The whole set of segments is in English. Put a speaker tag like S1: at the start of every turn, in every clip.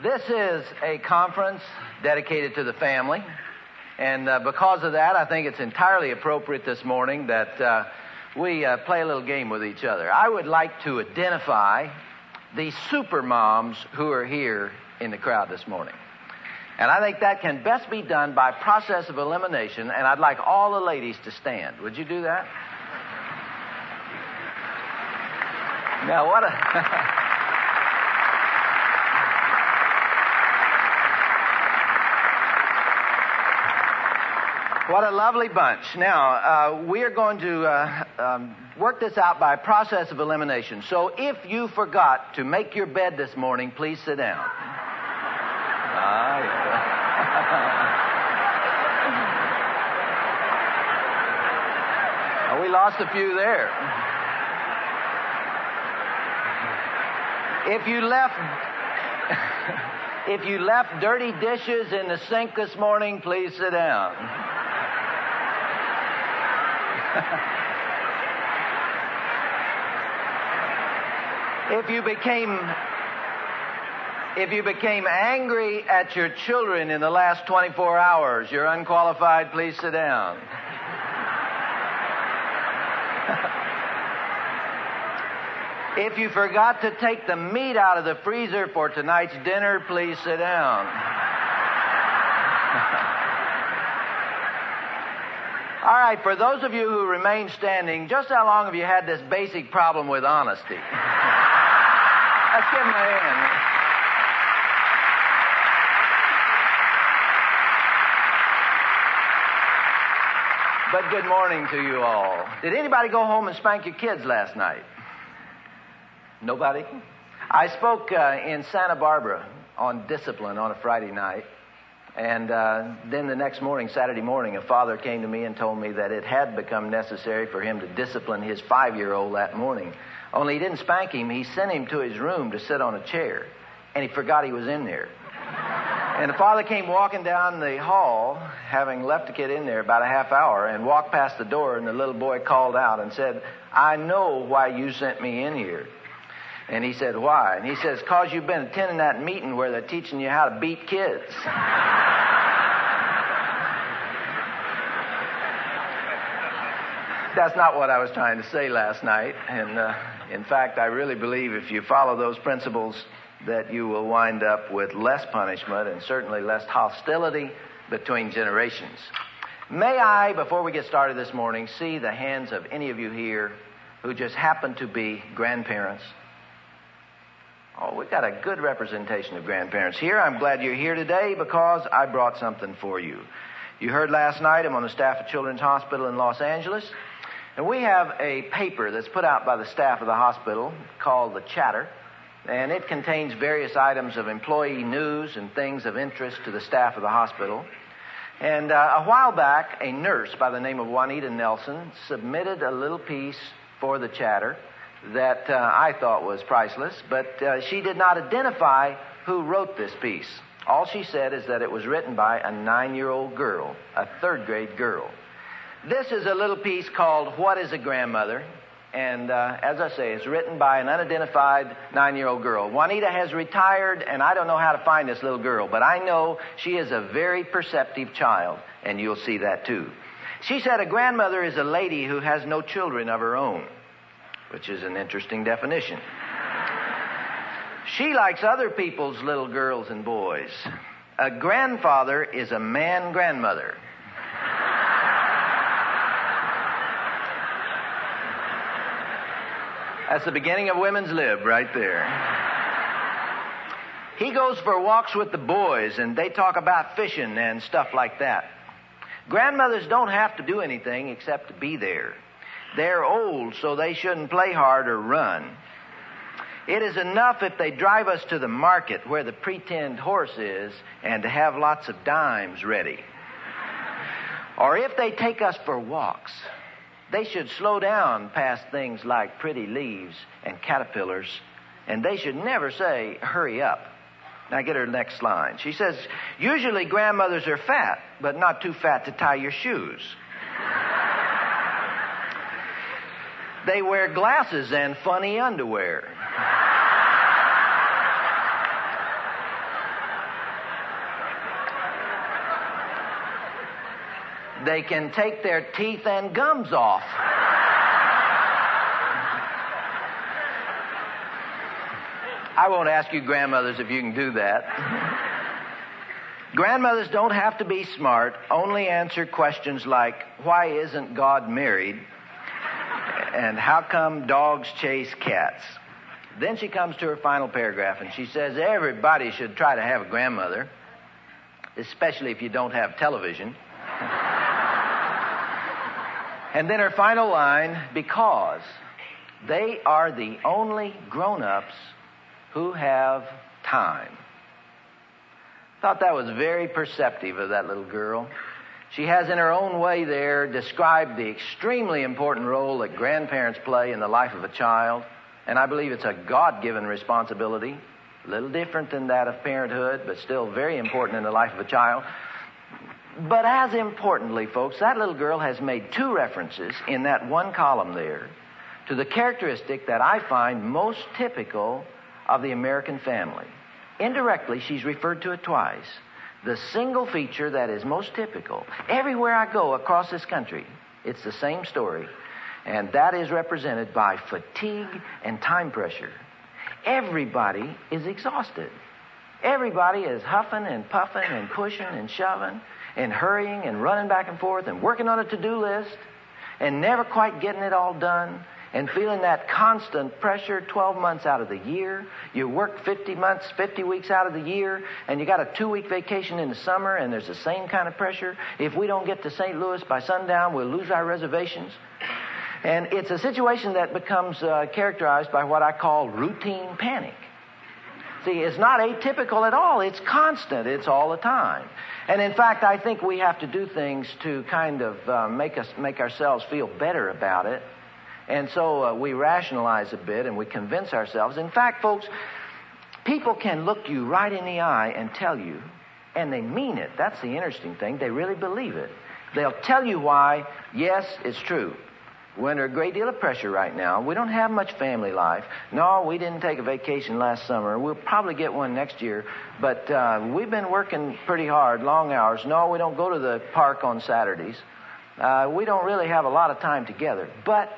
S1: This is a conference dedicated to the family, and because of that, I think it's entirely appropriate this morning that we play a little game with each other. I would like to identify the super moms who are here in the crowd this morning. And I think that can best be done by process of elimination, and I'd like all the ladies to stand. Would you do that? Now, what a lovely bunch. Now, we are going to work this out by process of elimination. So if you forgot to make your bed this morning, please sit down. Well, we lost a few there. If you left dirty dishes in the sink this morning, please sit down. If you became angry at your children in the last 24 hours, you're unqualified, please sit down. If you forgot to take the meat out of the freezer for tonight's dinner, please sit down. All right, for those of you who remain standing, just how long have you had this basic problem with honesty? Let's give them a hand. But good morning to you all. Did anybody go home and spank your kids last night? Nobody? I spoke in Santa Barbara on discipline on a Friday night. And then the next morning, Saturday morning, a father came to me and told me that it had become necessary for him to discipline his 5-year-old that morning. Only he didn't spank him. He sent him to his room to sit on a chair. And he forgot he was in there. And the father came walking down the hall, having left the kid in there about a half hour, and walked past the door, and the little boy called out and said, "I know why you sent me in here." And he said, "Why?" And he says, "'Cause you've been attending that meeting where they're teaching you how to beat kids." That's not what I was trying to say last night. And in fact, I really believe if you follow those principles that you will wind up with less punishment and certainly less hostility between generations. May I, before we get started this morning, see the hands of any of you here who just happen to be grandparents? Oh, we've got a good representation of grandparents here. I'm glad you're here today because I brought something for you. You heard last night I'm on the staff of Children's Hospital in Los Angeles. And we have a paper that's put out by the staff of the hospital called The Chatter. And it contains various items of employee news and things of interest to the staff of the hospital. And a while back, a nurse by the name of Juanita Nelson submitted a little piece for The Chatter that I thought was priceless, but she did not identify who wrote this piece. All she said is that it was written by a 9-year-old girl, a third-grade girl. This is a little piece called What is a Grandmother? And as I say, it's written by an unidentified 9-year-old girl. Juanita has retired, and I don't know how to find this little girl, but I know she is a very perceptive child, and you'll see that too. She said a grandmother is a lady who has no children of her own, which is an interesting definition. She likes other people's little girls and boys. A grandfather is a man grandmother. That's the beginning of women's lib right there. He goes for walks with the boys, and they talk about fishing and stuff like that. Grandmothers don't have to do anything except to be there. They're old, so they shouldn't play hard or run. It is enough if they drive us to the market where the pretend horse is and to have lots of dimes ready. Or if they take us for walks, they should slow down past things like pretty leaves and caterpillars, and they should never say, "Hurry up." Now get her next line. She says, "Usually grandmothers are fat, but not too fat to tie your shoes." They wear glasses and funny underwear. they can take their teeth and gums off. I won't ask you grandmothers if you can do that. Grandmothers don't have to be smart, only answer questions like, why isn't God married? And how come dogs chase cats? Then she comes to her final paragraph and she says, everybody should try to have a grandmother, especially if you don't have television. And then her final line, because they are the only grown-ups who have time. Thought that was very perceptive of that little girl. She has in her own way there described the extremely important role that grandparents play in the life of a child. And I believe it's a God-given responsibility, a little different than that of parenthood, but still very important in the life of a child. But as importantly, folks, that little girl has made two references in that one column there to the characteristic that I find most typical of the American family. Indirectly, she's referred to it twice. The single feature that is most typical. Everywhere I go across this country, it's the same story. And that is represented by fatigue and time pressure. Everybody is exhausted. Everybody is huffing and puffing and pushing and shoving and hurrying and running back and forth and working on a to-do list and never quite getting it all done. And feeling that constant pressure 12 months out of the year. You work 50 weeks out of the year, and you got a 2-week vacation in the summer, and there's the same kind of pressure. If we don't get to St. Louis by sundown, we'll lose our reservations. And it's a situation that becomes characterized by what I call routine panic. See, it's not atypical at all. It's constant. It's all the time. And in fact, I think we have to do things to kind of make ourselves feel better about it. And so we rationalize a bit and we convince ourselves. In fact, folks, people can look you right in the eye and tell you, and they mean it. That's the interesting thing. They really believe it. They'll tell you why, yes, it's true. We're under a great deal of pressure right now. We don't have much family life. No, we didn't take a vacation last summer. We'll probably get one next year. But we've been working pretty hard, long hours. No, we don't go to the park on Saturdays. We don't really have a lot of time together. But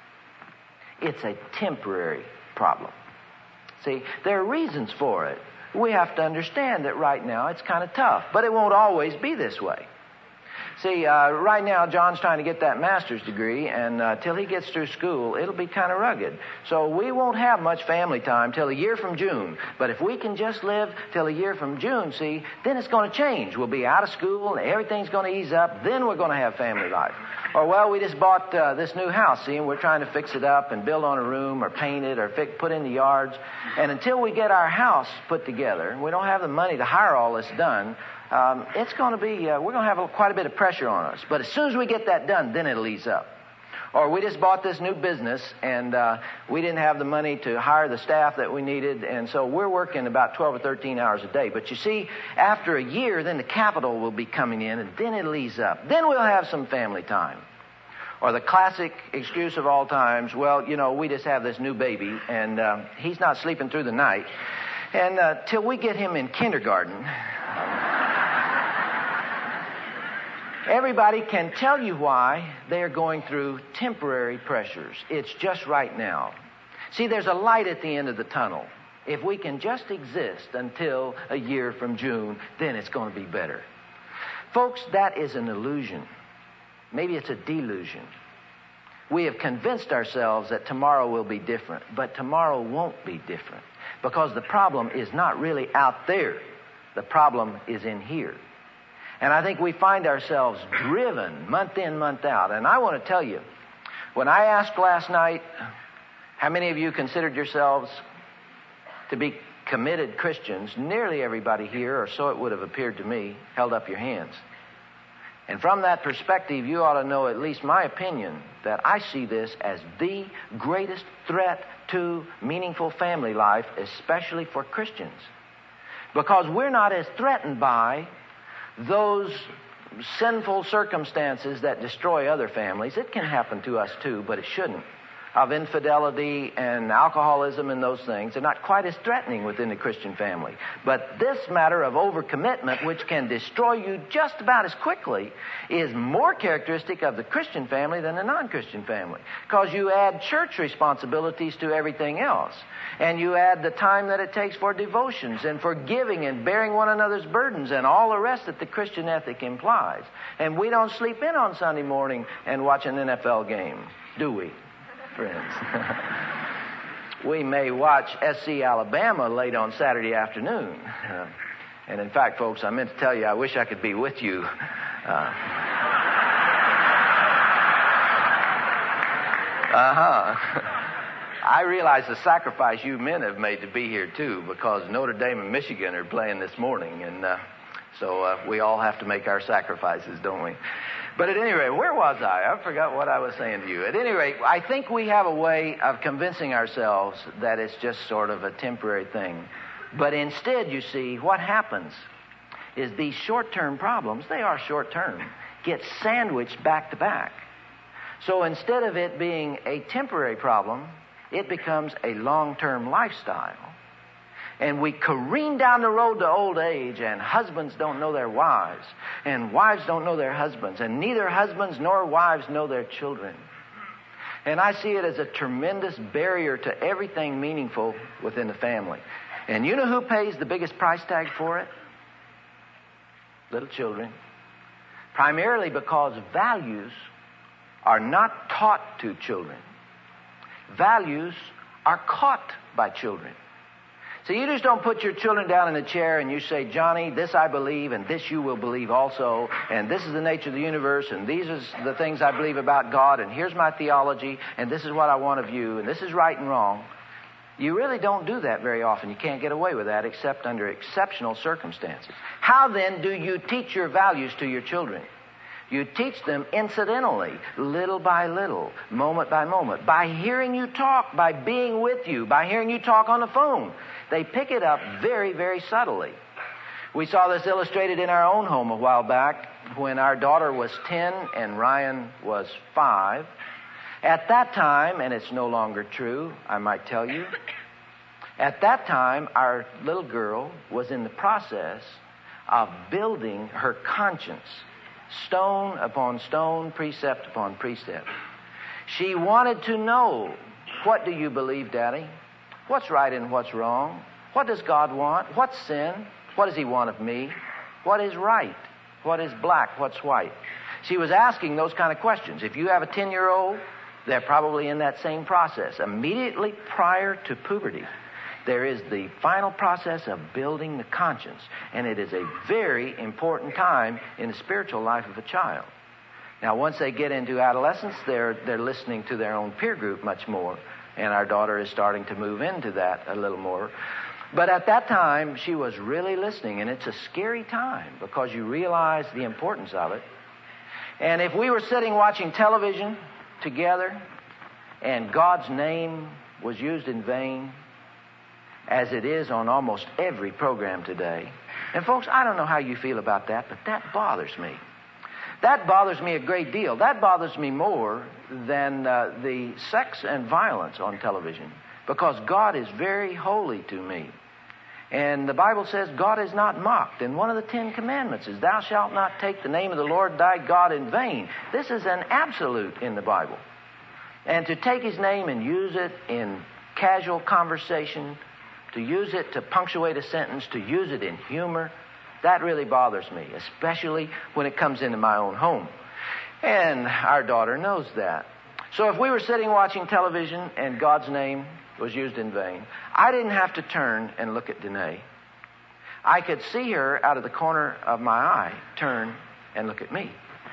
S1: it's a temporary problem. See, there are reasons for it. We have to understand that right now it's kind of tough, but it won't always be this way. See, right now John's trying to get that master's degree, and till he gets through school, it'll be kind of rugged. So we won't have much family time till a year from June. But if we can just live till a year from June, see, then it's going to change. We'll be out of school, and everything's going to ease up. Then we're going to have family life. Or, well, we just bought this new house, see, and we're trying to fix it up and build on a room or paint it or put in the yards. And until we get our house put together, and we don't have the money to hire all this done, it's going to be, we're going to have quite a bit of pressure on us. But as soon as we get that done, then it'll ease up. Or we just bought this new business, and we didn't have the money to hire the staff that we needed, and so we're working about 12 or 13 hours a day. But you see, after a year, then the capital will be coming in, and then it'll ease up. Then we'll have some family time. Or the classic excuse of all times, well, you know, we just have this new baby, and he's not sleeping through the night. And till we get him in kindergarten... Everybody can tell you why they are going through temporary pressures. It's just right now. See, there's a light at the end of the tunnel. If we can just exist until a year from June, then it's going to be better. Folks, that is an illusion. Maybe it's a delusion. We have convinced ourselves that tomorrow will be different, but tomorrow won't be different because the problem is not really out there. The problem is in here. And I think we find ourselves driven month in, month out. And I want to tell you, when I asked last night, how many of you considered yourselves to be committed Christians, nearly everybody here, or so it would have appeared to me, held up your hands. And from that perspective, you ought to know at least my opinion that I see this as the greatest threat to meaningful family life, especially for Christians. Because we're not as threatened by those sinful circumstances that destroy other families. It can happen to us too, but it shouldn't. of infidelity and alcoholism and those things are not quite as threatening within the Christian family. But this matter of overcommitment, which can destroy you just about as quickly, is more characteristic of the Christian family than the non-Christian family. Because you add church responsibilities to everything else. And you add the time that it takes for devotions and for giving and bearing one another's burdens and all the rest that the Christian ethic implies. And we don't sleep in on Sunday morning and watch an NFL game, do we, friends? We may watch SC Alabama late on Saturday afternoon. And in fact, folks, I meant to tell you, I wish I could be with you. I realize the sacrifice you men have made to be here, too, because Notre Dame and Michigan are playing this morning. And so we all have to make our sacrifices, don't we? But at any rate, where was I? I forgot what I was saying to you. At any rate, I think we have a way of convincing ourselves that it's just sort of a temporary thing. But instead, you see, what happens is these short-term problems, they are short-term, get sandwiched back to back. So instead of it being a temporary problem, it becomes a long-term lifestyle. And we careen down the road to old age, and husbands don't know their wives, and wives don't know their husbands, and neither husbands nor wives know their children. And I see it as a tremendous barrier to everything meaningful within the family. And you know who pays the biggest price tag for it? Little children. Primarily because values are not taught to children. Values are caught by children. So you just don't put your children down in a chair and you say, Johnny, this I believe, and this you will believe also, and this is the nature of the universe, and these are the things I believe about God, and here's my theology, and this is what I want of you, and this is right and wrong. You really don't do that very often. You can't get away with that except under exceptional circumstances. How then do you teach your values to your children? You teach them incidentally, little by little, moment by moment, by hearing you talk, by being with you, by hearing you talk on the phone. They pick it up very, very subtly. We saw this illustrated in our own home a while back when our daughter was 10 and Ryan was 5. At that time, and it's no longer true, I might tell you, at that time, our little girl was in the process of building her conscience, stone upon stone, precept upon precept. She wanted to know, what do you believe, Daddy? What's right and what's wrong? What does God want? What's sin? What does He want of me? What is right? What is black? What's white? She was asking those kind of questions. If you have a 10-year-old, they're probably in that same process. Immediately prior to puberty, there is the final process of building the conscience. And it is a very important time in the spiritual life of a child. Now, once they get into adolescence, they're listening to their own peer group much more. And our daughter is starting to move into that a little more. But at that time, she was really listening. And it's a scary time because you realize the importance of it. And if we were sitting watching television together and God's name was used in vain, as it is on almost every program today. And folks, I don't know how you feel about that, but that bothers me. That bothers me a great deal. That bothers me more than the sex and violence on television, because God is very holy to me. And the Bible says God is not mocked. And one of the 10 Commandments is, thou shalt not take the name of the Lord thy God in vain. This is an absolute in the Bible. And to take His name and use it in casual conversation, to use it to punctuate a sentence, to use it in humor, that really bothers me, especially when it comes into my own home. And our daughter knows that. So if we were sitting watching television and God's name was used in vain, I didn't have to turn and look at Danae. I could see her out of the corner of my eye turn and look at me.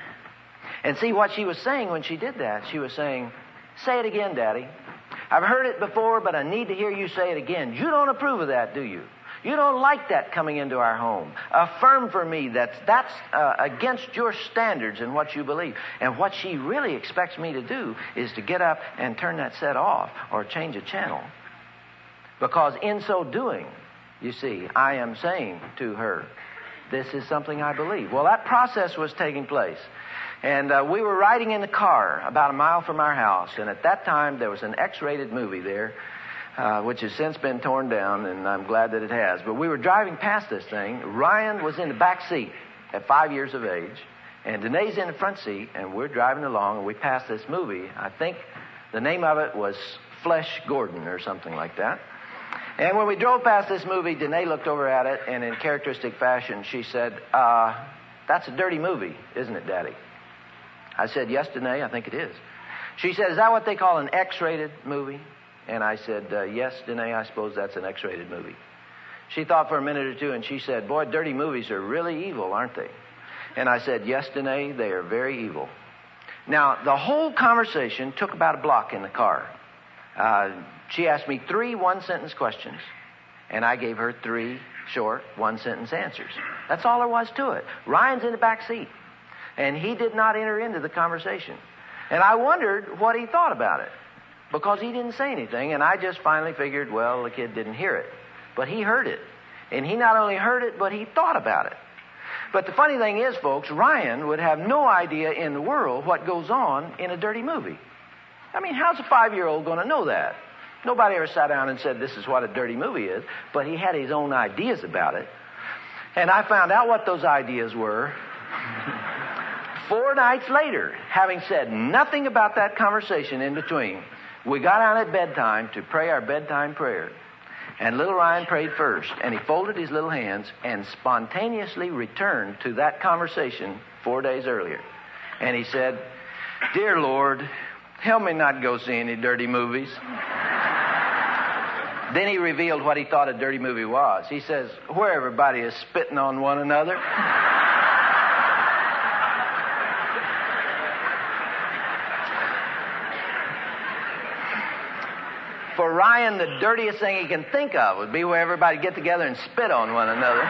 S1: And see what she was saying when she did that. She was saying, say it again, Daddy. I've heard it before, but I need to hear you say it again. You don't approve of that, do you? You don't like that coming into our home. Affirm for me that's against your standards and what you believe. And what she really expects me to do is to get up and turn that set off or change a channel. Because in so doing, you see, I am saying to her, this is something I believe. Well, that process was taking place. And we were riding in the car about a mile from our house. And at that time, there was an X-rated movie there, which has since been torn down, and I'm glad that it has. But we were driving past this thing. Ryan was in the back seat at 5 years of age, and Danae's in the front seat, and we're driving along, and we passed this movie. I think the name of it was Flesh Gordon or something like that. And when we drove past this movie, Danae looked over at it, and in characteristic fashion, she said, that's a dirty movie, isn't it, Daddy? I said, yes, Danae, I think it is. She said, is that what they call an X-rated movie? And I said, yes, Danae, I suppose that's an X-rated movie. She thought for a minute or two, and she said, boy, dirty movies are really evil, aren't they? And I said, yes, Danae, they are very evil. Now, the whole conversation took about a block in the car. She asked me 3 one-sentence questions, and I gave her 3 short one-sentence answers. That's all there was to it. Ryan's in the back seat, and he did not enter into the conversation. And I wondered what he thought about it, because he didn't say anything, and I just finally figured, well, the kid didn't hear it. But he heard it. And he not only heard it, but he thought about it. But the funny thing is, folks, Ryan would have no idea in the world what goes on in a dirty movie. I mean, how's a 5-year-old going to know that? Nobody ever sat down and said, this is what a dirty movie is. But he had his own ideas about it. And I found out what those ideas were 4 nights later, having said nothing about that conversation in between. We got down at bedtime to pray our bedtime prayer. And little Ryan prayed first. And he folded his little hands and spontaneously returned to that conversation 4 days earlier. And he said, dear Lord, help me not go see any dirty movies. Then he revealed what he thought a dirty movie was. He says, where everybody is spitting on one another. For Ryan, the dirtiest thing he can think of would be where everybody get together and spit on one another.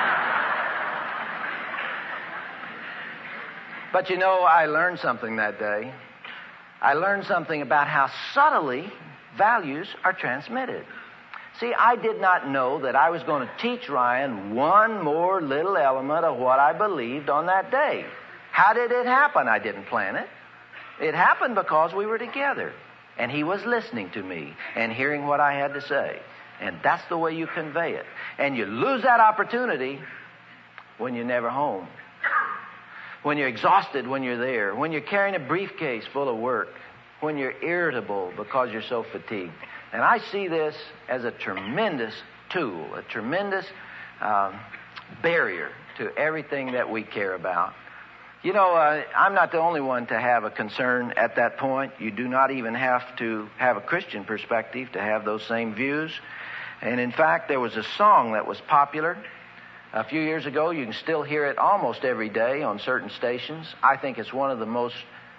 S1: But you know, I learned something that day. I learned something about how subtly values are transmitted. See, I did not know that I was going to teach Ryan one more little element of what I believed on that day. How did it happen? I didn't plan it. It happened because we were together. And he was listening to me and hearing what I had to say. And that's the way you convey it. And you lose that opportunity when you're never home. When you're exhausted when you're there. When you're carrying a briefcase full of work. When you're irritable because you're so fatigued. And I see this as a tremendous tool, a tremendous barrier to everything that we care about. You know, I'm not the only one to have a concern at that point. You do not even have to have a Christian perspective to have those same views. And in fact, there was a song that was popular a few years ago. You can still hear it almost every day on certain stations. I think it's one of the most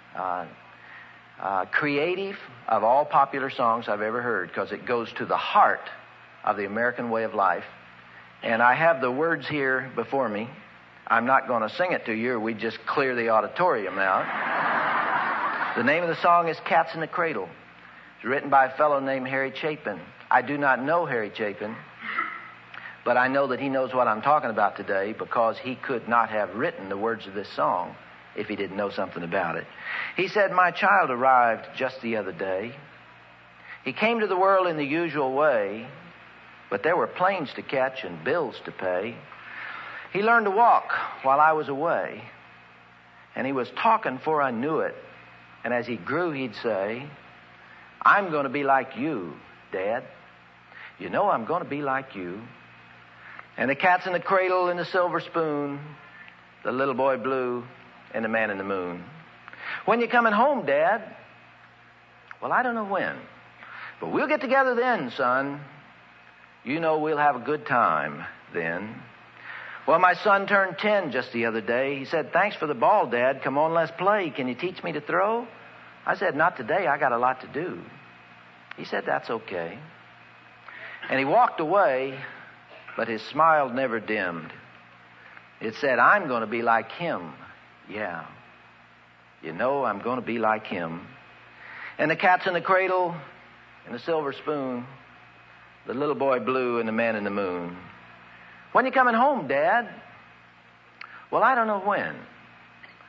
S1: creative of all popular songs I've ever heard, because it goes to the heart of the American way of life. And I have the words here before me. I'm not going to sing it to you, or we just clear the auditorium out. The name of the song is Cats in the Cradle. It's written by a fellow named Harry Chapin. I do not know Harry Chapin, but I know that he knows what I'm talking about today, because he could not have written the words of this song if he didn't know something about it. He said, my child arrived just the other day. He came to the world in the usual way, but there were planes to catch and bills to pay. He learned to walk while I was away, and he was talking before I knew it. And as he grew, he'd say, I'm going to be like you, Dad. You know I'm going to be like you. And the cat's in the cradle and the silver spoon, the little boy blue and the man in the moon. When you coming home, Dad? Well, I don't know when, but we'll get together then, son. You know we'll have a good time then. Well, my son turned 10 just the other day. He said, thanks for the ball, Dad. Come on, let's play. Can you teach me to throw? I said, not today. I got a lot to do. He said, that's okay. And he walked away, but his smile never dimmed. It said, I'm going to be like him. Yeah. You know, I'm going to be like him. And the cat's in the cradle and the silver spoon, the little boy blue and the man in the moon. When you coming home, Dad? Well, I don't know when,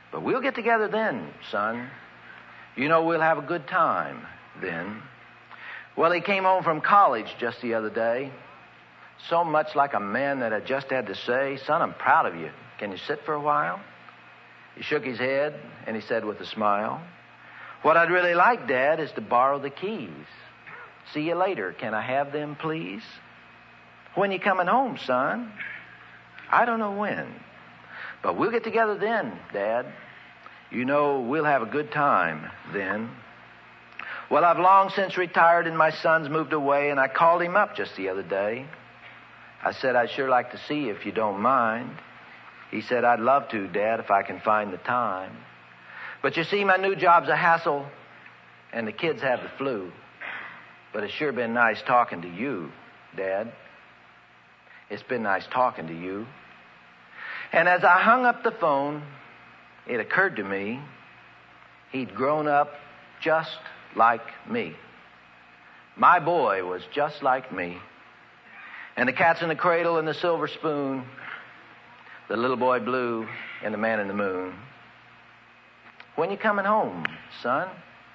S1: But we'll get together then, son. You know we'll have a good time then. Well, he came home from college just the other day. So much like a man that had just had to say, son, I'm proud of you. Can you sit for a while? He shook his head and he said with a smile, what I'd really like, Dad, is to borrow the keys. See you later. Can I have them, please? When you coming home, son? I don't know when. But we'll get together then, Dad. You know we'll have a good time then. Well, I've long since retired and my son's moved away, and I called him up just the other day. I said, I'd sure like to see you if you don't mind. He said, I'd love to, Dad, if I can find the time. But you see, my new job's a hassle, and the kids have the flu. But it's sure been nice talking to you, Dad. It's been nice talking to you. And as I hung up the phone, it occurred to me he'd grown up just like me. My boy was just like me. And the cat's in the cradle and the silver spoon, the little boy blue and the man in the moon. When you coming home, son?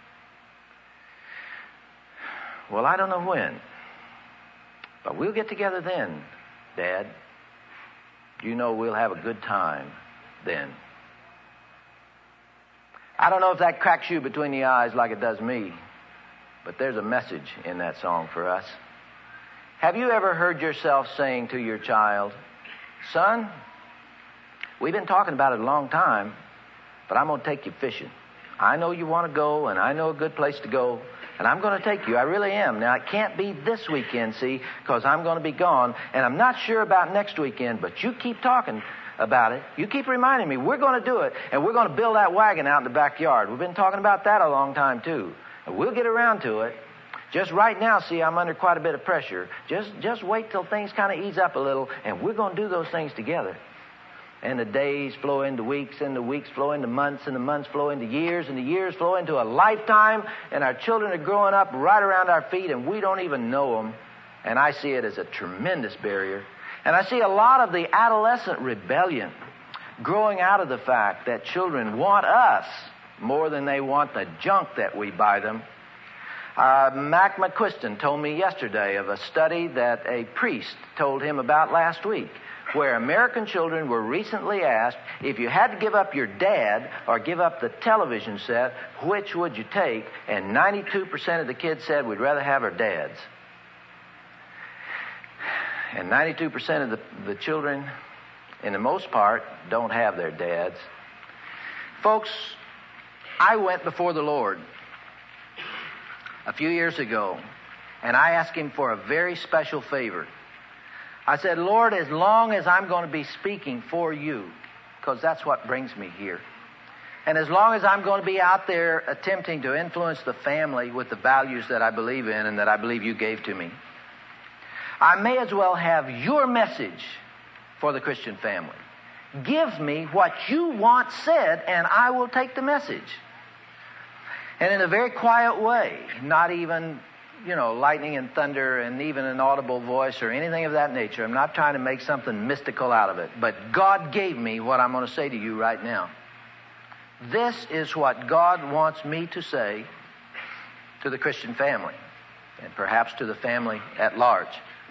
S1: Well, I don't know when. But we'll get together then, Dad. You know we'll have a good time then. I don't know if that cracks you between the eyes like it does me, but there's a message in that song for us. Have you ever heard yourself saying to your child, son, we've been talking about it a long time, but I'm going to take you fishing. I know you want to go, and I know a good place to go, and I'm going to take you. I really am. Now, it can't be this weekend, see, because I'm going to be gone, and I'm not sure about next weekend, but you keep talking about it. You keep reminding me. We're going to do it, and we're going to build that wagon out in the backyard. We've been talking about that a long time, too. And we'll get around to it. Just right now, see, I'm under quite a bit of pressure. Just wait till things kind of ease up a little, and we're going to do those things together. And the days flow into weeks, and the weeks flow into months, and the months flow into years, and the years flow into a lifetime, and our children are growing up right around our feet, and we don't even know them. And I see it as a tremendous barrier. And I see a lot of the adolescent rebellion growing out of the fact that children want us more than they want the junk that we buy them. Mac McQuiston told me yesterday of a study that a priest told him about last week, where American children were recently asked, if you had to give up your dad or give up the television set, which would you take? And 92% of the kids said we'd rather have our dads. And 92% of the children, in the most part, don't have their dads. Folks, I went before the Lord a few years ago, and I asked him for a very special favor. I said, Lord, as long as I'm going to be speaking for you, because that's what brings me here, and as long as I'm going to be out there attempting to influence the family with the values that I believe in and that I believe you gave to me, I may as well have your message for the Christian family. Give me what you want said, and I will take the message. And in a very quiet way, not even, lightning and thunder and even an audible voice or anything of that nature. I'm not trying to make something mystical out of it. But God gave me what I'm going to say to you right now. This is what God wants me to say to the Christian family, and perhaps to the family at large.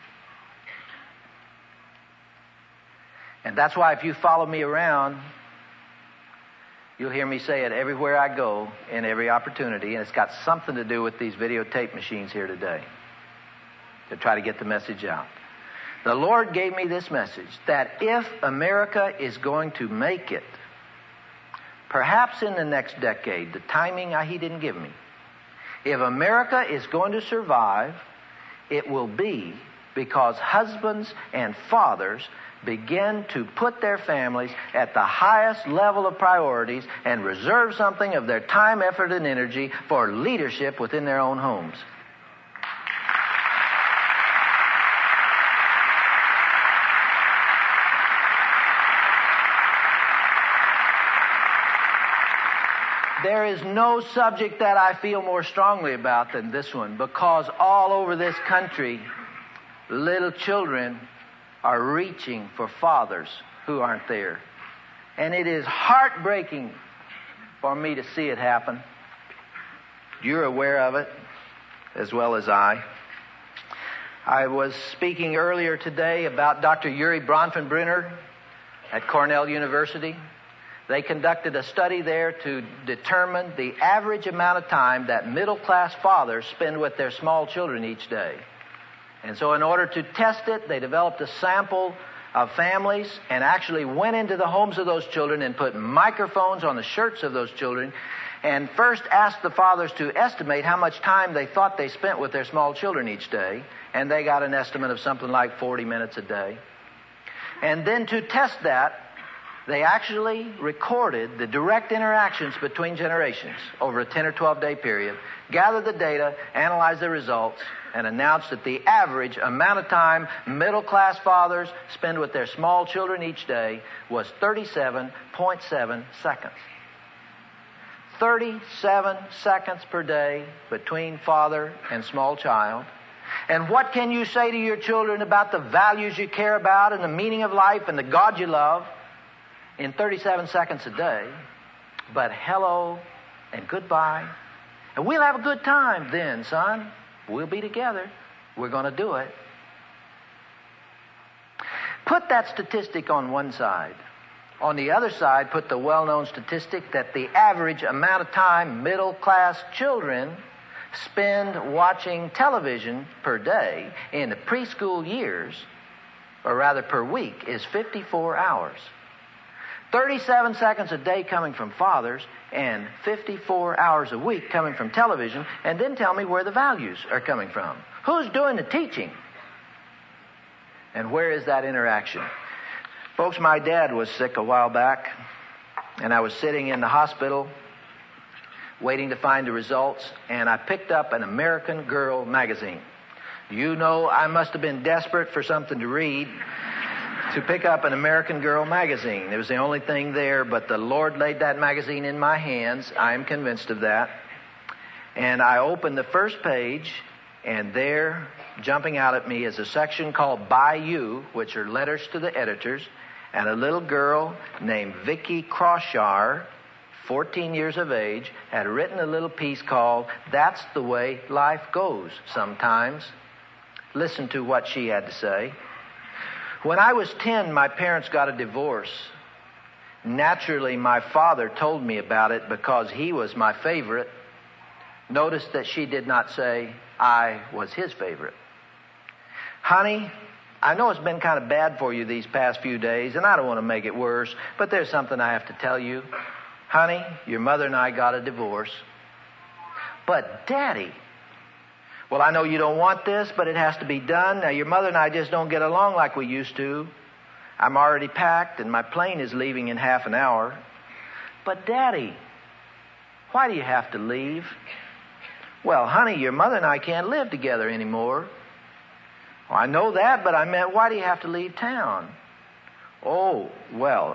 S1: And that's why if you follow me around, you'll hear me say it everywhere I go, in every opportunity, and it's got something to do with these videotape machines here today to try to get the message out. The Lord gave me this message, that if America is going to make it, perhaps in the next decade, the timing He didn't give me, if America is going to survive, it will be because husbands and fathers begin to put their families at the highest level of priorities and reserve something of their time, effort, and energy for leadership within their own homes. There is no subject that I feel more strongly about than this one, because all over this country, little children are reaching for fathers who aren't there. And it is heartbreaking for me to see it happen. You're aware of it as well as I. I was speaking earlier today about Dr. Yuri Bronfenbrenner at Cornell University. They conducted a study there to determine the average amount of time that middle-class fathers spend with their small children each day. And so in order to test it, they developed a sample of families and actually went into the homes of those children and put microphones on the shirts of those children and first asked the fathers to estimate how much time they thought they spent with their small children each day, and they got an estimate of something like 40 minutes a day. And then to test that, they actually recorded the direct interactions between generations over a 10 or 12-day period, gathered the data, analyzed the results, and announced that the average amount of time middle-class fathers spend with their small children each day was 37.7 seconds. 37 seconds per day between father and small child. And what can you say to your children about the values you care about and the meaning of life and the God you love in 37 seconds a day? But hello and goodbye. And we'll have a good time then, son. We'll be together. We're going to do it. Put that statistic on one side. On the other side, put the well-known statistic that the average amount of time middle-class children spend watching television per day in the preschool years, or rather per week, is 54 hours. 37 seconds a day coming from fathers and 54 hours a week coming from television, and then tell me where the values are coming from. Who's doing the teaching? And where is that interaction? Folks, my dad was sick a while back, and I was sitting in the hospital waiting to find the results, and I picked up an American Girl magazine. You know, I must have been desperate for something to read to pick up an American Girl magazine. It was the only thing there, but the Lord laid that magazine in my hands. I am convinced of that. And I opened the first page, and there, jumping out at me, is a section called By You, which are letters to the editors, and a little girl named Vicky Crawshar, 14 years of age, had written a little piece called That's the Way Life Goes Sometimes. Listen to what she had to say. When I was 10, my parents got a divorce. Naturally, my father told me about it because he was my favorite. Notice that she did not say I was his favorite. Honey, I know it's been kind of bad for you these past few days, and I don't want to make it worse, but there's something I have to tell you. Honey, your mother and I got a divorce. But, Daddy, well, I know you don't want this, but it has to be done. Now, your mother and I just don't get along like we used to. I'm already packed, and my plane is leaving in half an hour. But, Daddy, why do you have to leave? Well, honey, your mother and I can't live together anymore. Well, I know that, but I meant, why do you have to leave town? Oh, well,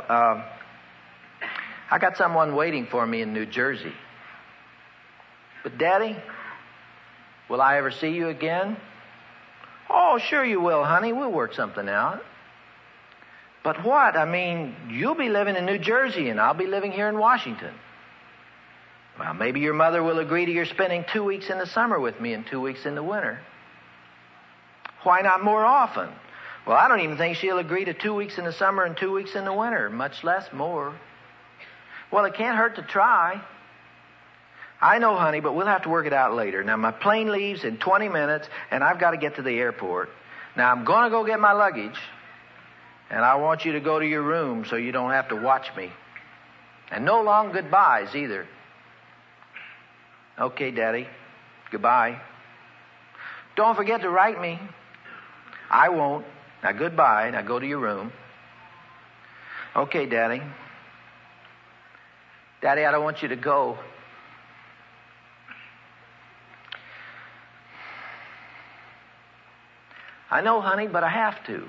S1: I got someone waiting for me in New Jersey. But, Daddy, will I ever see you again? Oh, sure you will, honey. We'll work something out. But what? I mean, you'll be living in New Jersey and I'll be living here in Washington. Well, maybe your mother will agree to your spending 2 weeks in the summer with me and 2 weeks in the winter. Why not more often? Well, I don't even think she'll agree to 2 weeks in the summer and 2 weeks in the winter, much less more. Well, it can't hurt to try. I know, honey, but we'll have to work it out later. Now, my plane leaves in 20 minutes, and I've got to get to the airport. Now, I'm going to go get my luggage, and I want you to go to your room so you don't have to watch me. And no long goodbyes either. Okay, Daddy. Goodbye. Don't forget to write me. I won't. Now, goodbye. Now, go to your room. Okay, Daddy. Daddy, I don't want you to go. I know, honey, but I have to.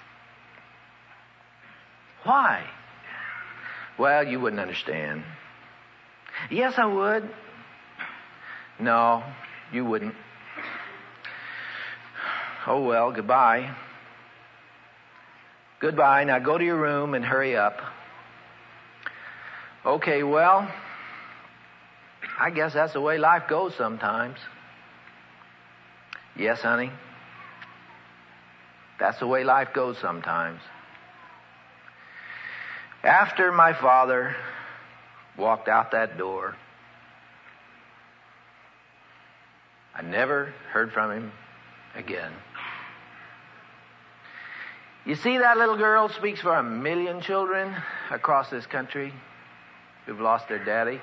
S1: Why? Well, you wouldn't understand. Yes, I would. No, you wouldn't. Oh, well, goodbye. Goodbye. Now go to your room and hurry up. Okay, well, I guess that's the way life goes sometimes. Yes, honey. That's the way life goes sometimes. After my father walked out that door, I never heard from him again. You see, that little girl speaks for 1 million children across this country who've lost their daddy.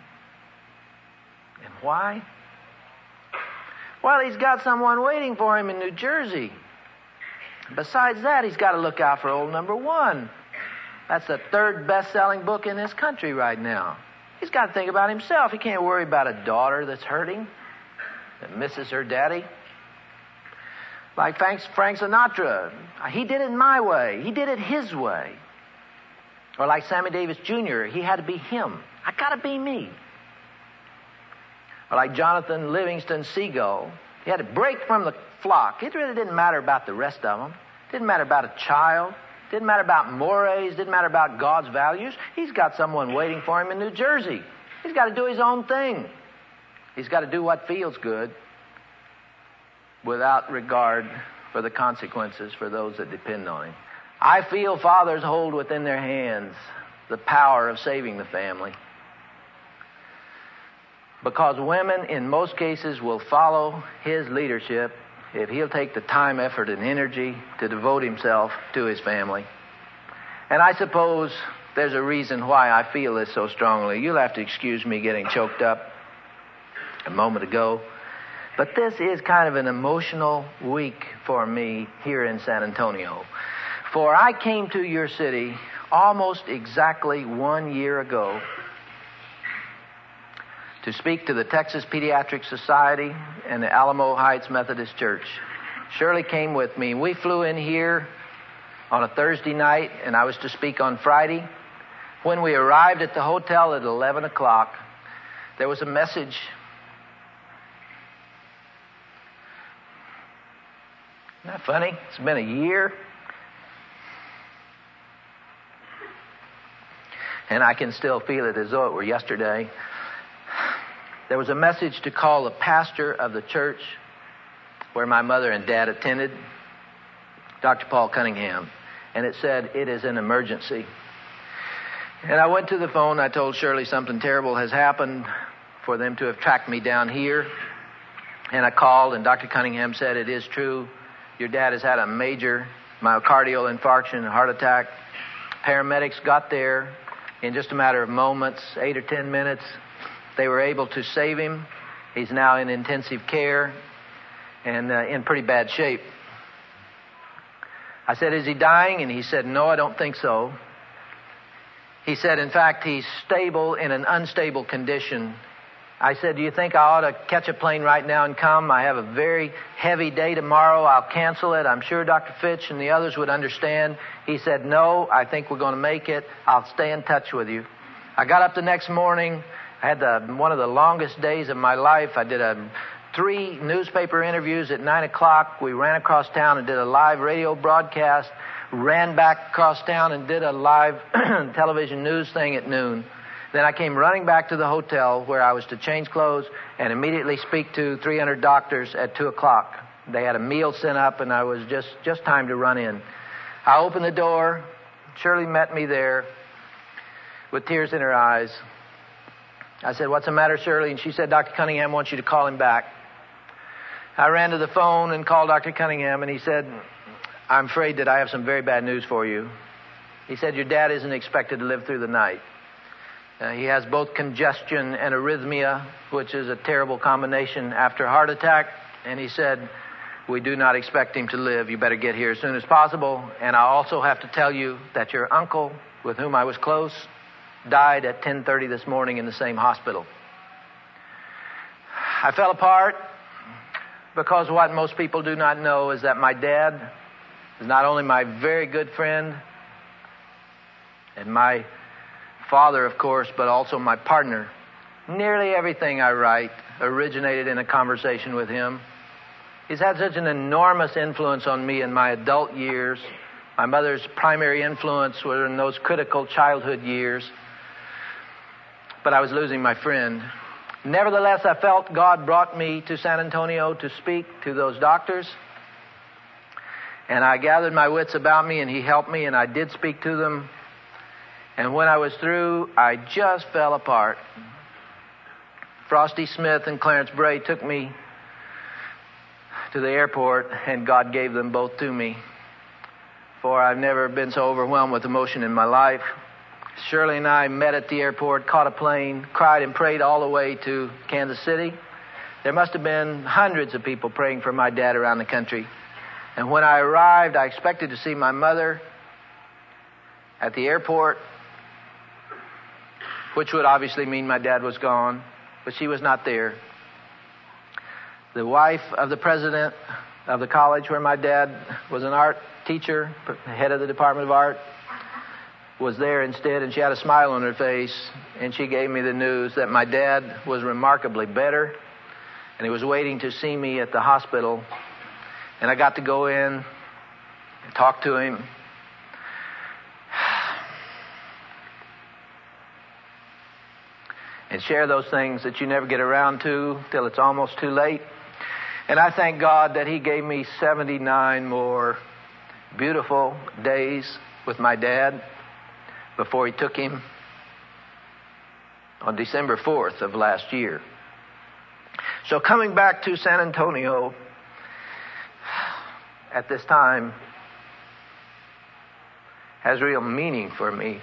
S1: And why? Well, he's got someone waiting for him in New Jersey. Besides that, he's got to look out for old number one. That's the 3rd best-selling book in this country right now. He's got to think about himself. He can't worry about a daughter that's hurting, that misses her daddy. Like Frank Sinatra, he did it my way. He did it his way. Or like Sammy Davis Jr., he had to be him. I got to be me. Or like Jonathan Livingston Seagull, he had to break from the flock. It really didn't matter about the rest of them. It didn't matter about a child. It didn't matter about mores. It didn't matter about God's values. He's got someone waiting for him in New Jersey. He's got to do his own thing. He's got to do what feels good without regard for the consequences for those that depend on him. I feel fathers hold within their hands the power of saving the family, because women in most cases will follow his leadership if he'll take the time, effort, and energy to devote himself to his family. And I suppose there's a reason why I feel this so strongly. You'll have to excuse me getting choked up a moment ago. But this is kind of an emotional week for me here in San Antonio. For I came to your city almost exactly 1 year ago to speak to the Texas Pediatric Society and the Alamo Heights Methodist Church. Shirley came with me. We flew in here on a Thursday night, and I was to speak on Friday. When we arrived at the hotel at 11 o'clock, there was a message. Isn't that funny? It's been a year. And I can still feel it as though it were yesterday. There was a message to call the pastor of the church where my mother and dad attended, Dr. Paul Cunningham. And it said, "It is an emergency." And I went to the phone. I told Shirley something terrible has happened for them to have tracked me down here. And I called, and Dr. Cunningham said, "It is true. Your dad has had a major myocardial infarction and heart attack." Paramedics got there in just a matter of moments, 8 or 10 minutes. They were able to save him. He's now in intensive care and in pretty bad shape. I said, "Is he dying?" And he said, "No, I don't think so." He said, "In fact, he's stable in an unstable condition." I said, "Do you think I ought to catch a plane right now and come? I have a very heavy day tomorrow. I'll cancel it. I'm sure Dr. Fitch and the others would understand." He said, "No, I think we're going to make it. I'll stay in touch with you." I got up the next morning. I had one of the longest days of my life. I did 3 newspaper interviews at 9 o'clock. We ran across town and did a live radio broadcast, ran back across town and did a live television news thing at noon. Then I came running back to the hotel where I was to change clothes and immediately speak to 300 doctors at 2 o'clock. They had a meal sent up, and I was just time to run in. I opened the door. Shirley met me there with tears in her eyes. I said, "What's the matter, Shirley?" And she said, "Dr. Cunningham wants you to call him back." I ran to the phone and called Dr. Cunningham, and he said, "I'm afraid that I have some very bad news for you." He said, "Your dad isn't expected to live through the night. He has both congestion and arrhythmia, which is a terrible combination after a heart attack." And he said, "We do not expect him to live. You better get here as soon as possible. And I also have to tell you that your uncle, with whom I was close, died at 10:30 this morning in the same hospital." I fell apart because what most people do not know is that my dad is not only my very good friend and my father, of course, but also my partner. Nearly everything I write originated in a conversation with him. He's had such an enormous influence on me in my adult years. My mother's primary influence was in those critical childhood years. But I was losing my friend. Nevertheless, I felt God brought me to San Antonio to speak to those doctors. And I gathered my wits about me, and He helped me, and I did speak to them. And when I was through, I just fell apart. Frosty Smith and Clarence Bray took me to the airport, and God gave them both to me. For I've never been so overwhelmed with emotion in my life. Shirley and I met at the airport, caught a plane, cried and prayed all the way to Kansas City. There must have been hundreds of people praying for my dad around the country. And when I arrived, I expected to see my mother at the airport, which would obviously mean my dad was gone, but she was not there. The wife of the president of the college where my dad was an art teacher, head of the Department of Art, was there instead, and she had a smile on her face, and she gave me the news that my dad was remarkably better, and he was waiting to see me at the hospital. And I got to go in and talk to him. And share those things that you never get around to till it's almost too late. And I thank God that He gave me 79 more beautiful days with my dad before He took him on December 4th of last year. So coming back to San Antonio at this time has real meaning for me.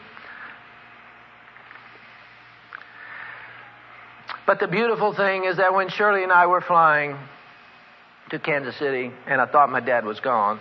S1: But the beautiful thing is that when Shirley and I were flying to Kansas City and I thought my dad was gone,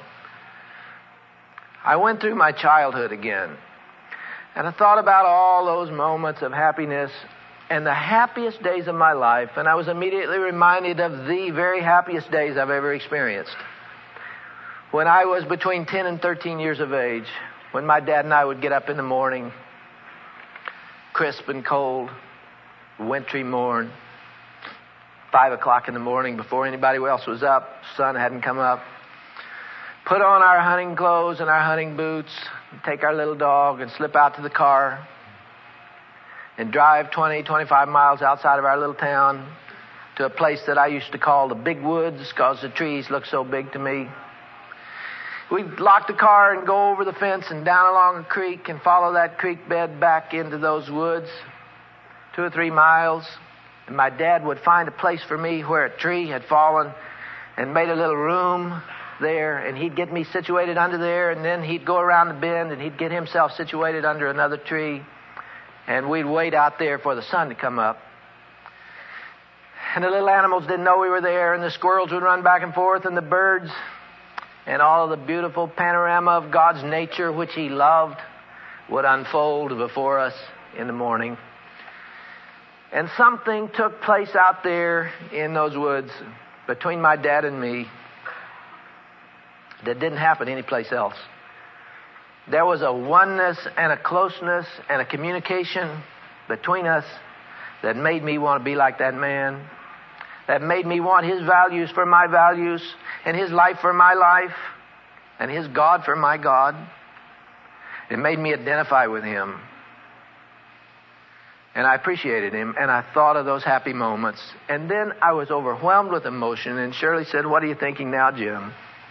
S1: I went through my childhood again. And I thought about all those moments of happiness and the happiest days of my life. And I was immediately reminded of the very happiest days I've ever experienced. When I was between 10 and 13 years of age, when my dad and I would get up in the morning, crisp and cold, wintry morn, 5 o'clock in the morning before anybody else was up, sun hadn't come up, put on our hunting clothes and our hunting boots, take our little dog and slip out to the car and drive 20, 25 miles outside of our little town to a place that I used to call the Big Woods because the trees looked so big to me. We'd lock the car and go over the fence and down along a creek and follow that creek bed back into those woods, 2 or 3 miles. And my dad would find a place for me where a tree had fallen and made a little room there, and he'd get me situated under there, and then he'd go around the bend and he'd get himself situated under another tree, and we'd wait out there for the sun to come up. And the little animals didn't know we were there, and the squirrels would run back and forth, and the birds, and all of the beautiful panorama of God's nature, which He loved, would unfold before us in the morning. And something took place out there in those woods between my dad and me that didn't happen anyplace else. There was a oneness and a closeness and a communication between us that made me want to be like that man, that made me want his values for my values and his life for my life and his God for my God. It made me identify with him. And I appreciated him, and I thought of those happy moments. And then I was overwhelmed with emotion, and Shirley said, "What are you thinking now, Jim?"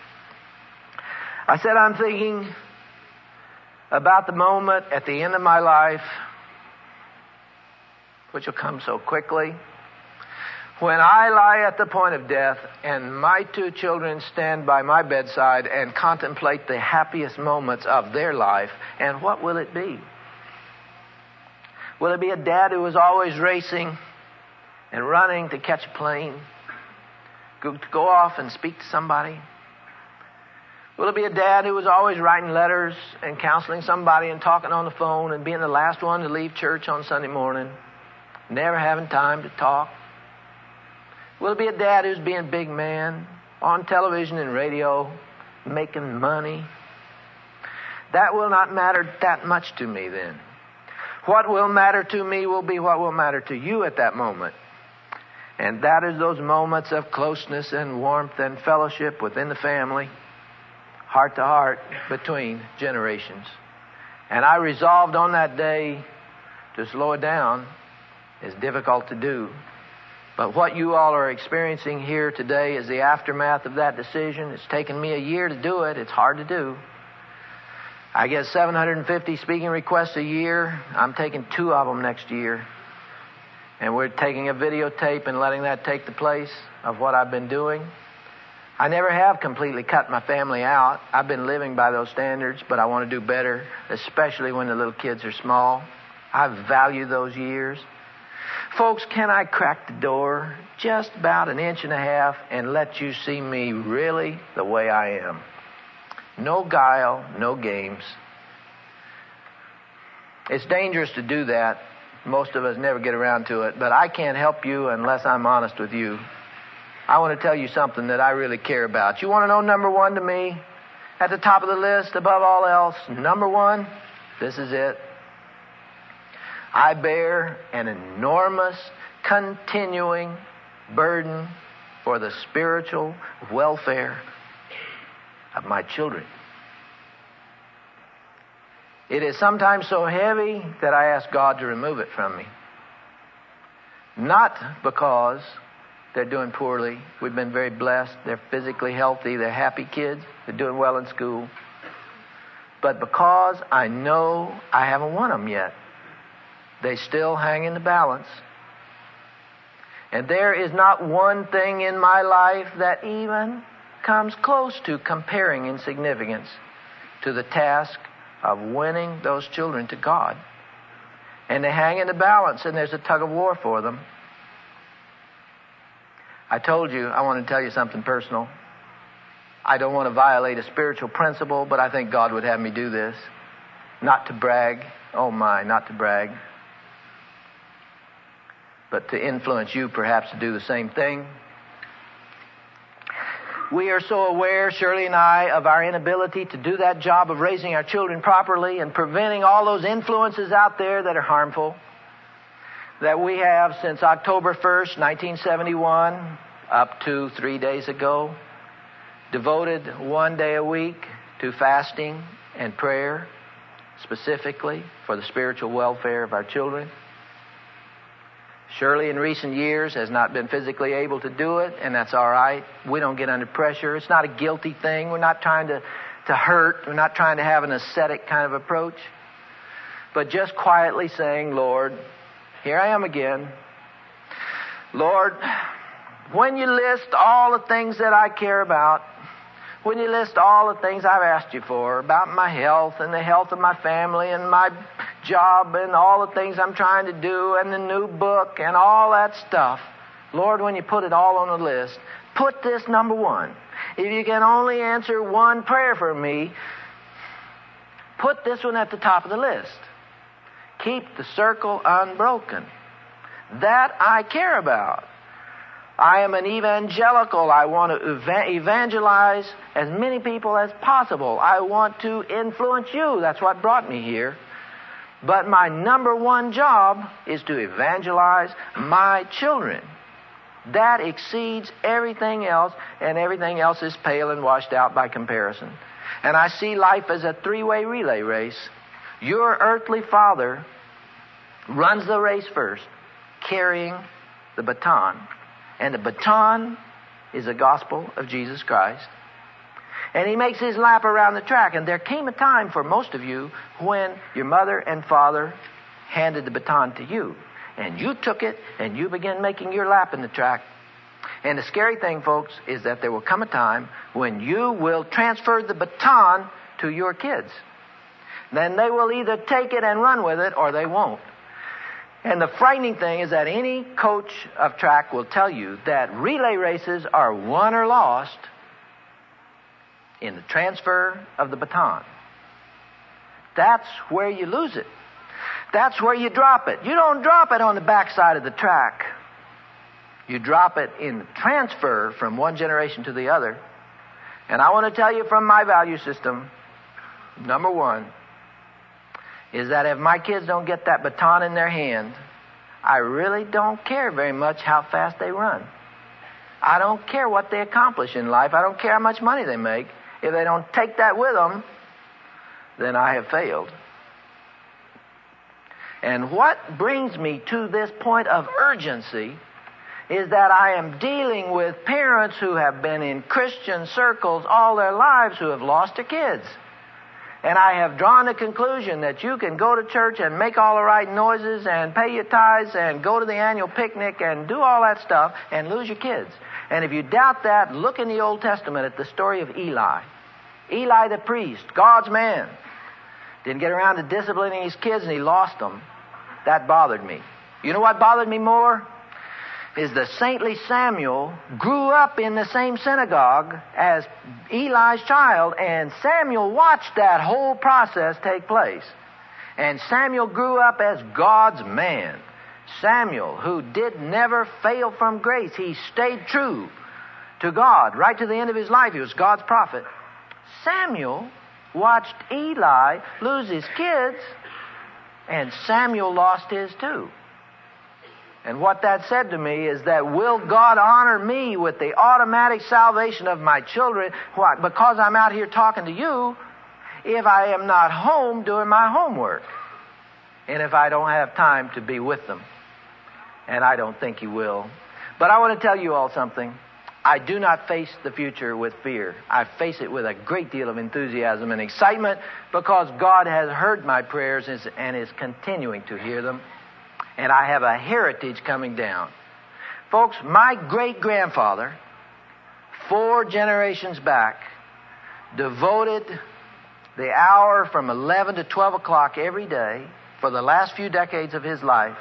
S1: I said, "I'm thinking about the moment at the end of my life, which will come so quickly, when I lie at the point of death and my 2 children stand by my bedside and contemplate the happiest moments of their life. And what will it be? Will it be a dad who was always racing and running to catch a plane, to go off and speak to somebody? Will it be a dad who was always writing letters and counseling somebody and talking on the phone and being the last one to leave church on Sunday morning, never having time to talk? Will it be a dad who's being a big man on television and radio, making money? That will not matter that much to me then. What will matter to me will be what will matter to you at that moment. And that is those moments of closeness and warmth and fellowship within the family, heart to heart, between generations. And I resolved on that day to slow it down. It's difficult to do.
S2: But what you all are experiencing here today is the aftermath of that decision. It's taken me a year to do it. It's hard to do. I get 750 speaking requests a year. I'm taking 2 of them next year. And we're taking a videotape and letting that take the place of what I've been doing. I never have completely cut my family out. I've been living by those standards, but I want to do better, especially when the little kids are small. I value those years. Folks, can I crack the door just about 1.5 inches and let you see me really the way I am? No guile, no games. It's dangerous to do that. Most of us never get around to it, but I can't help you unless I'm honest with you. I want to tell you something that I really care about. You want to know number 1 to me? At the top of the list, above all else, number 1, this is it. I bear an enormous, continuing burden for the spiritual welfare of my children. It is sometimes so heavy that I ask God to remove it from me. Not because they're doing poorly. We've been very blessed. They're physically healthy. They're happy kids. They're doing well in school. But because I know I haven't won them yet. They still hang in the balance. And there is not one thing in my life that even comes close to comparing in significance to the task of winning those children to God. And they hang in the balance, and there's a tug of war for them. I told you, I want to tell you something personal. I don't want to violate a spiritual principle, but I think God would have me do this. Not to brag. Oh my, not to brag. But to influence you perhaps to do the same thing. We are so aware, Shirley and I, of our inability to do that job of raising our children properly and preventing all those influences out there that are harmful, that we have since October 1st, 1971, up to 3 days ago, devoted 1 day a week to fasting and prayer, specifically for the spiritual welfare of our children. Shirley, in recent years, has not been physically able to do it, and that's all right. We don't get under pressure. It's not a guilty thing. We're not trying to hurt. We're not trying to have an ascetic kind of approach. But just quietly saying, Lord, here I am again. Lord, when you list all the things that I care about, when you list all the things I've asked you for, about my health and the health of my family and my job and all the things I'm trying to do and the new book and all that stuff, Lord, when you put it all on the list, put this number 1. If you can only answer one prayer for me, put this one at the top of the list. Keep the circle unbroken. That I care about. I am an evangelical. I want to evangelize as many people as possible. I want to influence you. That's what brought me here. But my number 1 job is to evangelize my children. That exceeds everything else, and everything else is pale and washed out by comparison. And I see life as a 3-way relay race. Your earthly father runs the race first, carrying the baton. And the baton is the gospel of Jesus Christ. And he makes his lap around the track. And there came a time for most of you when your mother and father handed the baton to you. And you took it and you began making your lap in the track. And the scary thing, folks, is that there will come a time when you will transfer the baton to your kids. Then they will either take it and run with it or they won't. And the frightening thing is that any coach of track will tell you that relay races are won or lost in the transfer of the baton. That's where you lose it. That's where you drop it. You don't drop it on the backside of the track. You drop it in the transfer from one generation to the other. And I want to tell you from my value system, number 1, is that if my kids don't get that baton in their hand, I really don't care very much how fast they run. I don't care what they accomplish in life. I don't care how much money they make. If they don't take that with them, then I have failed. And what brings me to this point of urgency is that I am dealing with parents who have been in Christian circles all their lives who have lost their kids. And I have drawn the conclusion that you can go to church and make all the right noises and pay your tithes and go to the annual picnic and do all that stuff and lose your kids. And if you doubt that, look in the Old Testament at the story of Eli. Eli the priest, God's man, didn't get around to disciplining his kids and he lost them. That bothered me. You know what bothered me more? Is the saintly Samuel grew up in the same synagogue as Eli's child, and Samuel watched that whole process take place. And Samuel grew up as God's man. Samuel, who did never fail from grace. He stayed true to God right to the end of his life. He was God's prophet. Samuel watched Eli lose his kids, and Samuel lost his too. And what that said to me is that will God honor me with the automatic salvation of my children? What? Because I'm out here talking to you, if I am not home doing my homework, and if I don't have time to be with them. And I don't think He will. But I want to tell you all something. I do not face the future with fear. I face it with a great deal of enthusiasm and excitement because God has heard my prayers and is continuing to hear them. And I have a heritage coming down. Folks, my great-grandfather, 4 generations back, devoted the hour from 11 to 12 o'clock every day for the last few decades of his life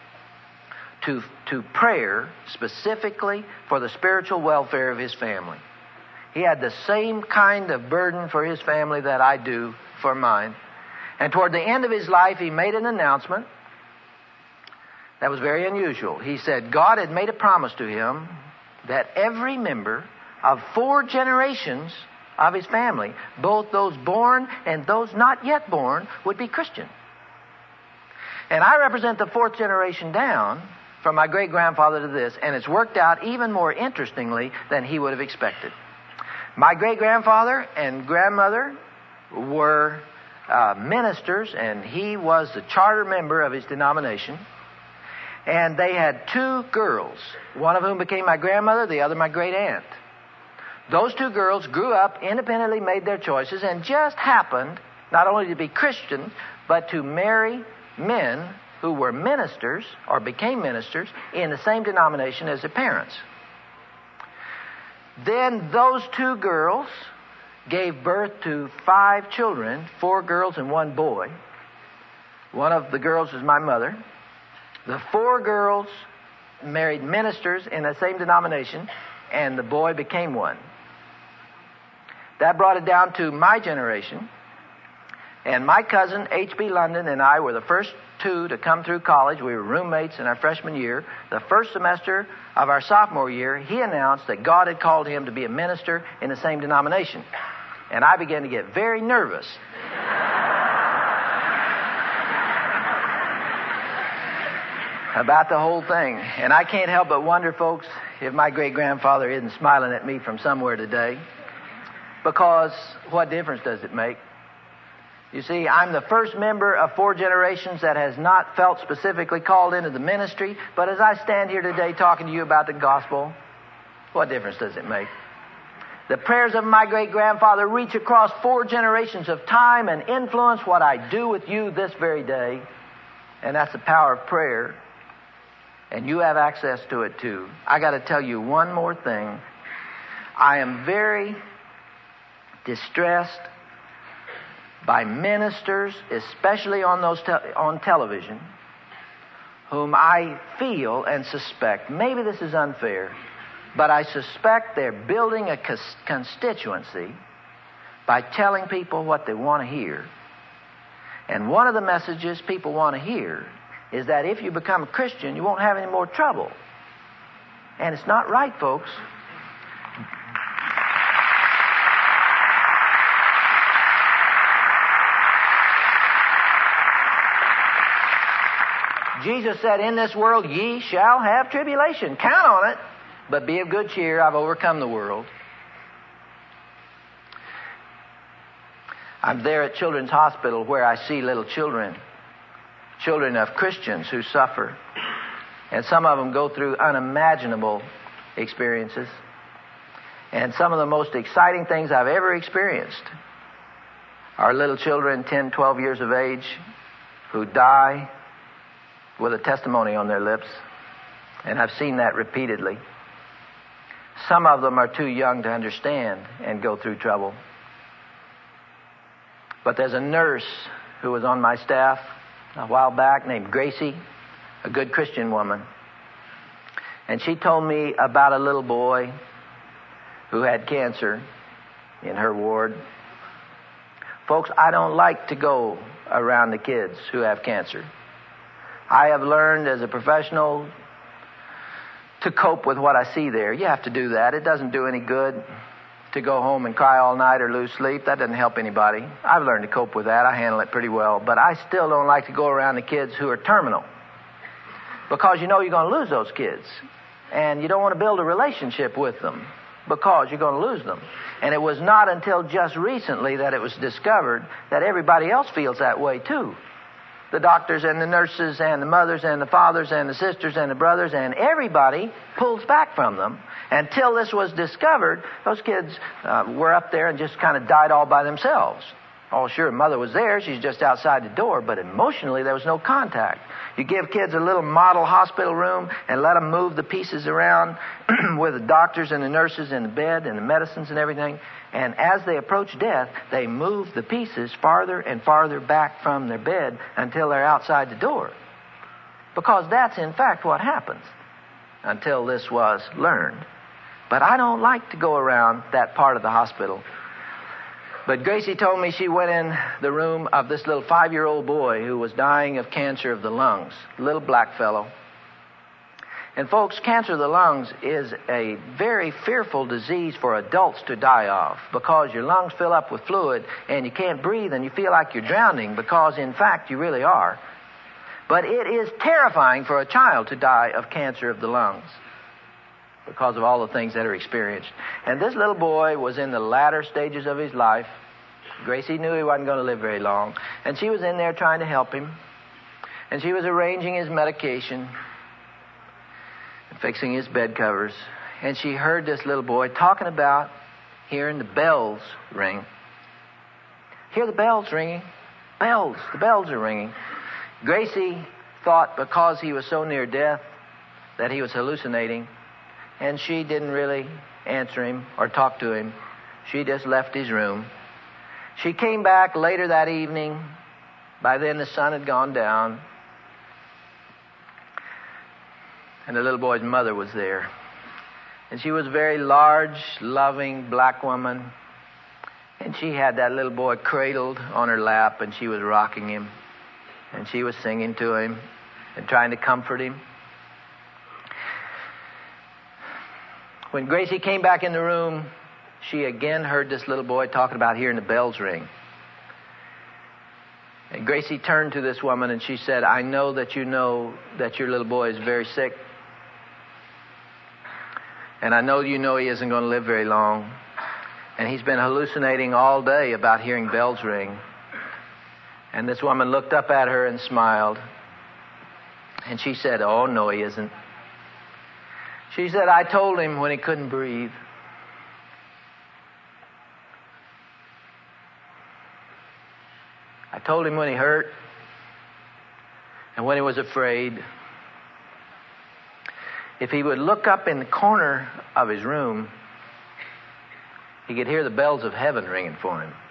S2: to prayer, specifically for the spiritual welfare of his family. He had the same kind of burden for his family that I do for mine. And toward the end of his life, he made an announcement that was very unusual. He said God had made a promise to him that every member of 4 generations of his family, both those born and those not yet born, would be Christian. And I represent the 4th generation down from my great-grandfather to this, and it's worked out even more interestingly than he would have expected. My great-grandfather and grandmother were ministers, and he was the charter member of his denomination. And they had 2 girls, one of whom became my grandmother, the other my great-aunt. Those 2 girls grew up, independently made their choices, and just happened not only to be Christian, but to marry men who were ministers or became ministers in the same denomination as their parents. Then those 2 girls gave birth to 5 children, 4 girls and 1 boy. One of the girls was my mother. The 4 girls married ministers in the same denomination, and the boy became one. That brought it down to my generation. And my cousin, H.B. London, and I were the first 2 to come through college. We were roommates in our freshman year. The first semester of our sophomore year, he announced that God had called him to be a minister in the same denomination. And I began to get very nervous. About the whole thing. And I can't help but wonder, folks, if my great-grandfather isn't smiling at me from somewhere today. Because what difference does it make? You see, I'm the first member of 4 generations that has not felt specifically called into the ministry. But as I stand here today talking to you about the gospel, what difference does it make? The prayers of my great-grandfather reach across 4 generations of time and influence what I do with you this very day. And that's the power of prayer. And you have access to it too. I got to tell you one more thing. I am very distressed by ministers, especially on on television, whom I feel and suspect, maybe this is unfair, but I suspect they're building a constituency by telling people what they want to hear. And one of the messages people want to hear is that if you become a Christian, you won't have any more trouble. And it's not right, folks. Jesus said, in this world ye shall have tribulation. Count on it, but be of good cheer. I've overcome the world. I'm there at Children's Hospital where I see little children of Christians who suffer. And some of them go through unimaginable experiences. And some of the most exciting things I've ever experienced are little children, 10, 12 years of age, who die with a testimony on their lips. And I've seen that repeatedly. Some of them are too young to understand and go through trouble. But there's a nurse who was on my staff a while back named Gracie, a good Christian woman. And she told me about a little boy who had cancer in her ward. Folks, I don't like to go around the kids who have cancer. I have learned as a professional to cope with what I see there. You have to do that. It doesn't do any good to go home and cry all night or lose sleep. That doesn't help anybody. I've learned to cope with that. I handle it pretty well. But I still don't like to go around the kids who are terminal, because you know you're going to lose those kids. And you don't want to build a relationship with them because you're going to lose them. And it was not until just recently that it was discovered that everybody else feels that way too. The doctors and the nurses and the mothers and the fathers and the sisters and the brothers, and everybody pulls back from them. Until this was discovered, those kids were up there and just kind of died all by themselves. Oh, sure, mother was there. She's just outside the door. But emotionally, there was no contact. You give kids a little model hospital room and let them move the pieces around with the doctors and the nurses in the bed and the medicines and everything. And as they approach death, they move the pieces farther and farther back from their bed until they're outside the door. Because that's, in fact, what happens until this was learned. But I don't like to go around that part of the hospital. But Gracie told me she went in the room of this little 5-year-old boy who was dying of cancer of the lungs, little black fellow. And folks, cancer of the lungs is a very fearful disease for adults to die of, because your lungs fill up with fluid and you can't breathe and you feel like you're drowning, because in fact you really are. But it is terrifying for a child to die of cancer of the lungs because of all the things that are experienced. And this little boy was in the latter stages of his life. Gracie knew he wasn't going to live very long. And she was in there trying to help him. And she was arranging his medication and fixing his bed covers. And she heard this little boy talking about hearing the bells ring. Hear the bells ringing? Bells. The bells are ringing. Gracie thought because he was so near death that he was hallucinating. And she didn't really answer him or talk to him. She just left his room. She came back later that evening. By then the sun had gone down. And the little boy's mother was there. And she was a very large, loving black woman. And she had that little boy cradled on her lap, and she was rocking him. And she was singing to him and trying to comfort him. When Gracie came back in the room, she again heard this little boy talking about hearing the bells ring. And Gracie turned to this woman and she said, I know that you know that your little boy is very sick. And I know you know he isn't going to live very long. And he's been hallucinating all day about hearing bells ring. And this woman looked up at her and smiled. And she said, oh, no, he isn't. She said, I told him when he couldn't breathe. I told him when he hurt and when he was afraid. If he would look up in the corner of his room, he could hear the bells of heaven ringing for him.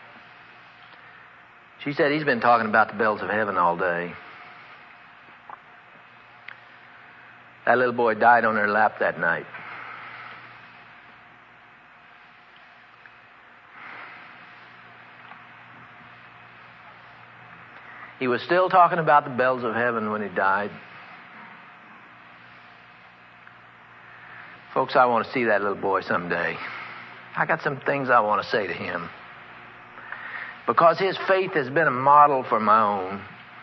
S2: She said he's been talking about the bells of heaven all day. That little boy died on her lap that night. He was still talking about the bells of heaven when he died. Folks, I want to see that little boy someday. I got some things I want to say to him, because his faith has been a model for my own.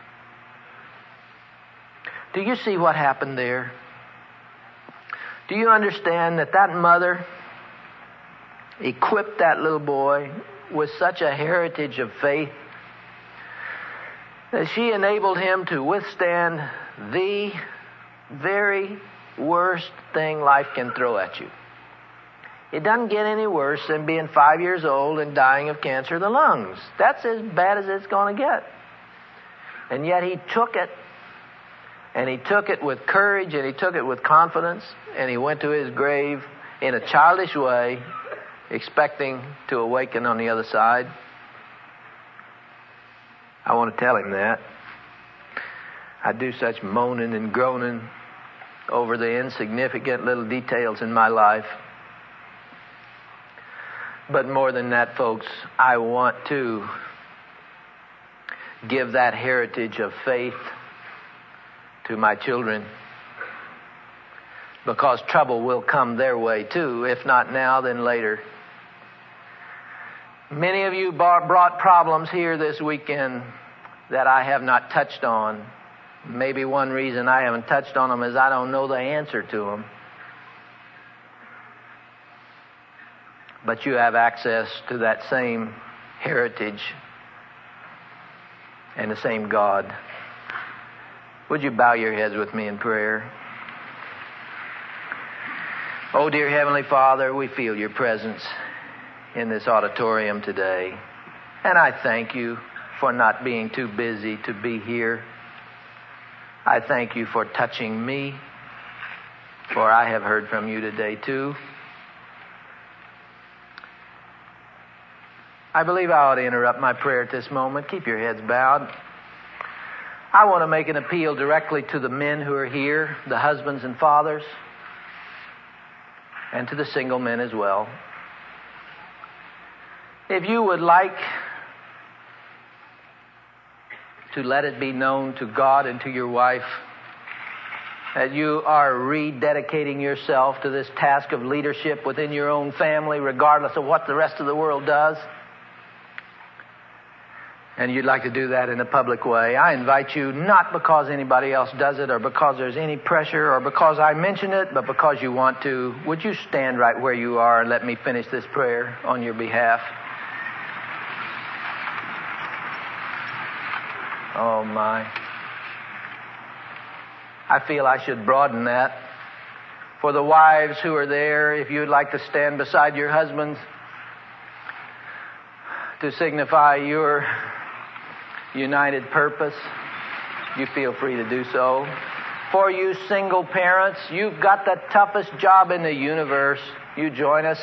S2: Do you see what happened there? Do you understand that that mother equipped that little boy with such a heritage of faith that she enabled him to withstand the very worst thing life can throw at you. It doesn't get any worse than being 5 years old and dying of cancer of the lungs. That's as bad as it's going to get. And yet he took it, and he took it with courage, and he took it with confidence, and he went to his grave in a childish way, expecting to awaken on the other side. I want to tell him that. I do such moaning and groaning over the insignificant little details in my life. But more than that, folks, I want to give that heritage of faith to my children, because trouble will come their way too, if not now, then later. Many of you brought problems here this weekend that I have not touched on. Maybe one reason I haven't touched on them is I don't know the answer to them. But you have access to that same heritage and the same God. Would you bow your heads with me in prayer? Oh, dear Heavenly Father, we feel your presence in this auditorium today. And I thank you for not being too busy to be here. I thank you for touching me, for I have heard from you today too. I believe I ought to interrupt my prayer at this moment. Keep your heads bowed. I want to make an appeal directly to the men who are here, the husbands and fathers, and to the single men as well. If you would like to let it be known to God and to your wife that you are rededicating yourself to this task of leadership within your own family, regardless of what the rest of the world does, and you'd like to do that in a public way, I invite you, not because anybody else does it or because there's any pressure or because I mention it, but because you want to, would you stand right where you are and let me finish this prayer on your behalf? Oh, my. I feel I should broaden that. For the wives who are there, if you'd like to stand beside your husbands to signify your united purpose, you feel free to do so. For you single parents, you've got the toughest job in the universe. You join us.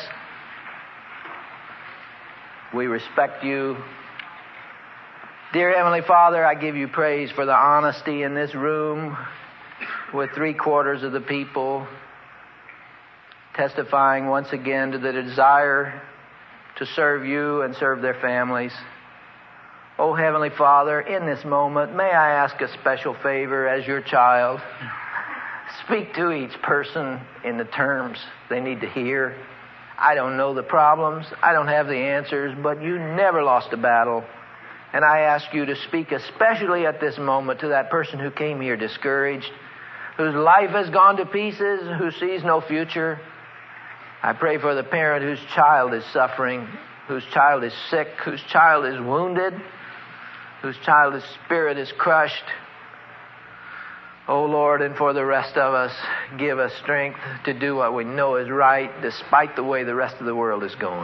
S2: We respect you. Dear Heavenly Father, I give you praise for the honesty in this room with 3/4 of the people testifying once again to the desire to serve you and serve their families. Oh, Heavenly Father, in this moment, may I ask a special favor as your child? Speak to each person in the terms they need to hear. I don't know the problems. I don't have the answers, but you never lost a battle. And I ask you to speak especially at this moment to that person who came here discouraged, whose life has gone to pieces, who sees no future. I pray for the parent whose child is suffering, whose child is sick, whose child is wounded, whose child's spirit is crushed. Oh, Lord, and for the rest of us, give us strength to do what we know is right despite the way the rest of the world is going.